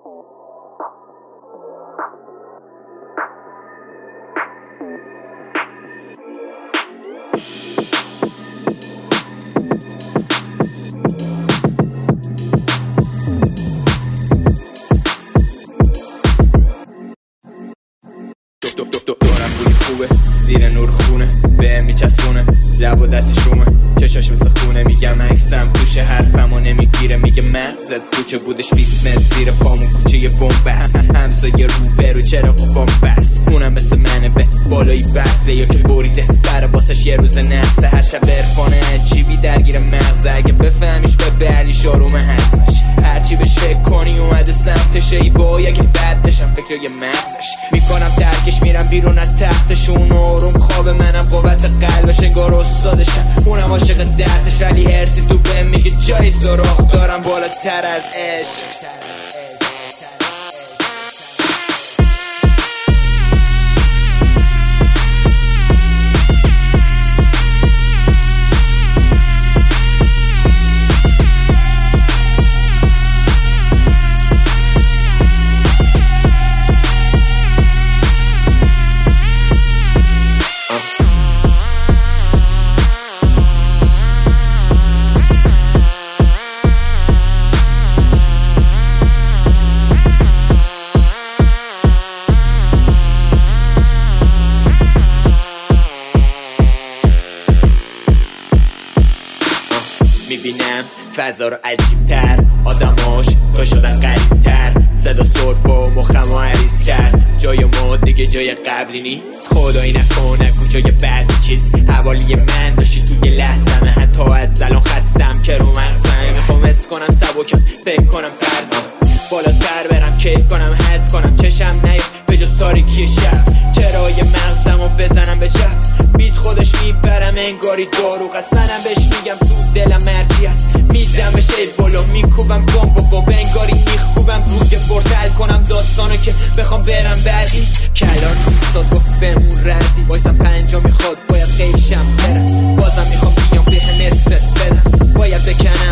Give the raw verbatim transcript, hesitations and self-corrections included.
دورم بودی خوبه زیر نور خونه به میچسبونه لب و دستش رومه چشاش مثل خونه میگم عکسم توشه حرفمو نمیگیره میگه مغزت کوچه بودش بیست متر زیر پامون کوچه یه بمب هست همسایه رو برو چرا قفام بست اونم مثل منه به بالایی بسله یا که بریده برا باسش یه روز نفسه هر شب برفانه عجیبی درگیر مغزه اگه بفهمیش به بلی شاروم حتمش هرچی بهش فکر کنی اومده سمتش ای بای اگه بد بشم فکر یه مغزش میکنم درکش میرم بیرون از تختشون آروم خواب منم قوت قلبش انگار استادشم اونم عاشق درسش ولی هرسی تو بهم میگه جای سراغ دارم بالاتر از عشق میبینم فضا رو عجیب‌تر آدماش تا شدن غریب‌تر صدا سرد با مخمو عریض کرد جای ما دیگه جای قبلی نیست خدایی نکنه کجای بعدی چیز حوالی من باشی توی لحظمه حتی از الان خستم که رو مغزم میخوام حس کنم سبکم فکر کنم فرضم بالاتر برم کیف کنم حس کنم چشم نیاد به جز تاریکی شب چرای مغزمو بزنم به چپ بیت خودش میبرم انگاری داروغ است منم بهش میگم تو دلم مرجی هست میدم بهش ای بالا میکوبم گام بابا انگاری میخوبم روی بردل کنم داستانو که بخوام برم بعدی کلان ایستاد گفت بمون ردی وایسم پنجا میخواد باید خیشم برم بازم میخوام بیام به هم استرس بدم باید بکنم